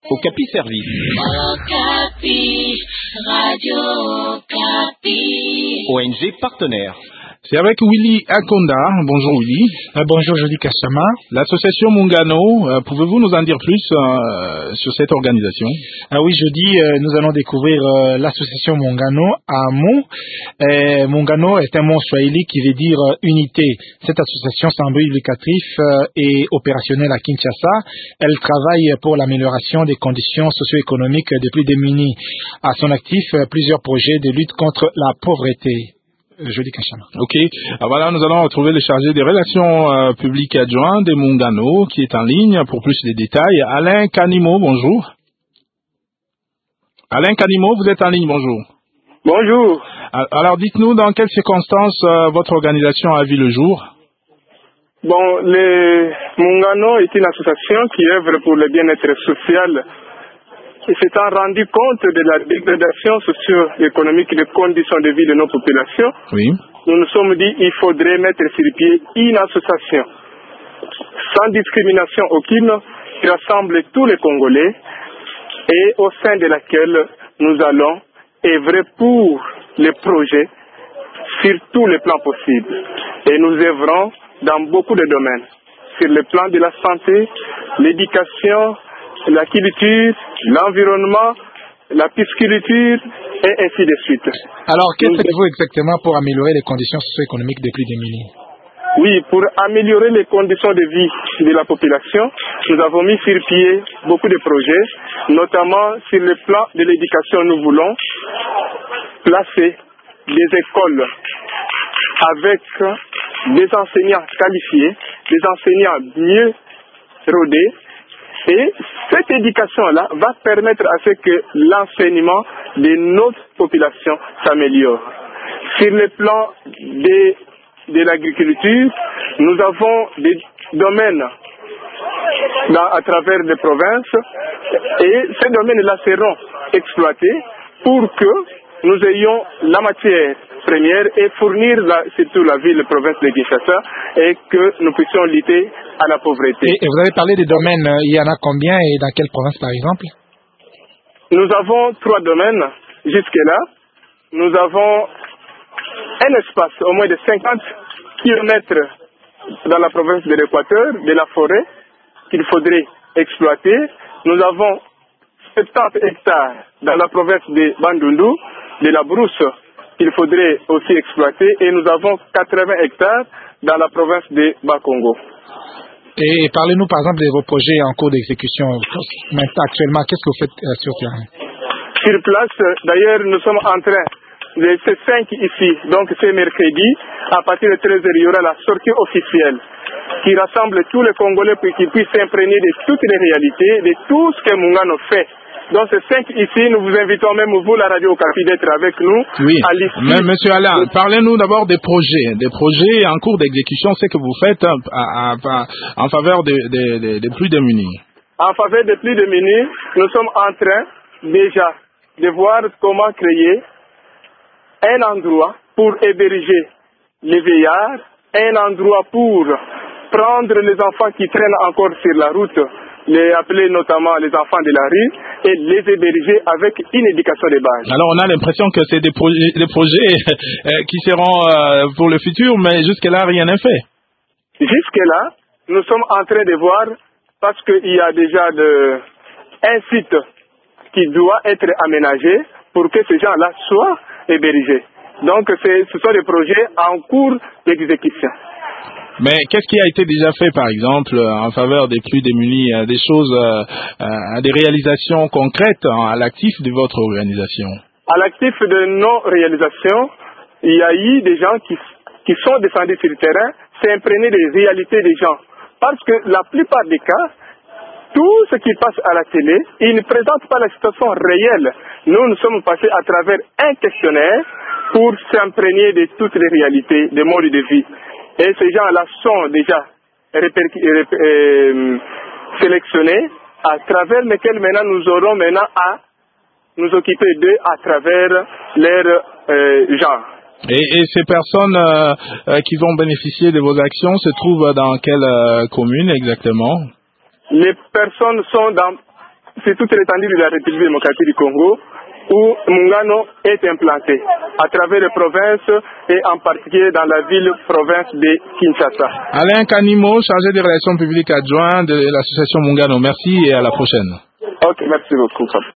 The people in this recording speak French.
Okapi Service. Okapi, Radio Okapi. ONG partenaire. C'est avec Willy Akonda. Bonjour Willy. Bonjour Jody Kassama. L'association Mungano, pouvez-vous nous en dire plus sur cette organisation? Oui Jody, nous allons découvrir l'association Mungano à Mont. Mungano est un mot swahili qui veut dire unité. Cette association symbolicatif et opérationnelle à Kinshasa. Elle travaille pour l'amélioration des conditions socio-économiques des plus démunis. À son actif, plusieurs projets de lutte contre la pauvreté. Jody Kachama. Ok. Voilà, nous allons retrouver le chargé des relations publiques adjoint de Mungano qui est en ligne pour plus de détails. Alain Kanimo, bonjour. Alain Kanimo, vous êtes en ligne, bonjour. Bonjour. Alors dites-nous dans quelles circonstances votre organisation a vu le jour? Bon, le Mungano est une association qui œuvre pour le bien-être social. Et s'étant rendu compte de la dégradation socio-économique des conditions de vie de nos populations, oui, nous nous sommes dit qu'il faudrait mettre sur pied une association sans discrimination aucune qui rassemble tous les Congolais et au sein de laquelle nous allons œuvrer pour les projets sur tous les plans possibles. Et nous œuvrons dans beaucoup de domaines, sur le plan de la santé, l'éducation, la culture, l'environnement, la pisciculture et ainsi de suite. Alors, qu'est-ce que faites-vous exactement pour améliorer les conditions socio-économiques des plus démunis? Oui, pour améliorer les conditions de vie de la population, nous avons mis sur pied beaucoup de projets, notamment sur le plan de l'éducation. Nous voulons placer des écoles avec des enseignants qualifiés, des enseignants mieux rodés. Et cette éducation-là va permettre à ce que l'enseignement de notre population s'améliore. Sur le plan de l'agriculture, nous avons des domaines à travers les provinces et ces domaines-là seront exploités pour que nous ayons la matière première et fournir surtout la ville, la province de Kinshasa et que nous puissions lutter à la pauvreté. Et vous avez parlé des domaines, il y en a combien et dans quelle province par exemple? Nous avons 3 domaines jusque-là. Nous avons un espace au moins de 50 kilomètres dans la province de l'Équateur, de la forêt, qu'il faudrait exploiter. Nous avons 70 hectares dans la province de Bandundu, de la brousse, qu'il faudrait aussi exploiter. Et nous avons 80 hectares dans la province de Bakongo. Et parlez-nous par exemple de vos projets en cours d'exécution. Maintenant, actuellement, qu'est-ce que vous faites sur terrain? Sur place, d'ailleurs, nous sommes en train de ces 5 ici, donc c'est mercredi, à partir de 13h, il y aura la sortie officielle qui rassemble tous les Congolais pour qu'ils puissent s'imprégner de toutes les réalités, de tout ce que Mungano fait. Donc ces 5 ici, nous vous invitons même vous, la Radio Okapi, d'être avec nous. Oui, à l'issue. mais monsieur Alain, parlez-nous d'abord des projets en cours d'exécution, c'est que vous faites en faveur des plus démunis. En faveur des plus démunis, nous sommes en train déjà de voir comment créer un endroit pour héberger les vieillards, un endroit pour prendre les enfants qui traînent encore sur la route, les appeler notamment les enfants de la rue, et les héberger avec une éducation de base. Alors on a l'impression que c'est des projets qui seront pour le futur, mais jusque-là rien n'est fait. Jusque-là, nous sommes en train de voir, parce qu'il y a déjà un site qui doit être aménagé pour que ces gens-là soient hébergés. Donc ce sont des projets en cours d'exécution. Mais qu'est-ce qui a été déjà fait, par exemple, en faveur des plus démunis, des choses, des réalisations concrètes à l'actif de votre organisation? À l'actif de nos réalisations, il y a eu des gens qui sont descendus sur le terrain, s'imprégner des réalités des gens. Parce que la plupart des cas, tout ce qui passe à la télé, ils ne présentent pas la situation réelle. Nous sommes passés à travers un questionnaire pour s'imprégner de toutes les réalités des modes de vie. Et ces gens-là sont déjà sélectionnés à travers lesquels maintenant nous aurons à nous occuper d'eux à travers leurs gens. Et ces personnes qui vont bénéficier de vos actions se trouvent dans quelle commune exactement? Les personnes sont dans sur toute l'étendue de la République démocratique du Congo, où Mungano est implanté, à travers les provinces et en particulier dans la ville-province de Kinshasa. Alain Kanimo, chargé des relations publiques adjoint de l'association Mungano. Merci et à la prochaine. Ok, merci beaucoup.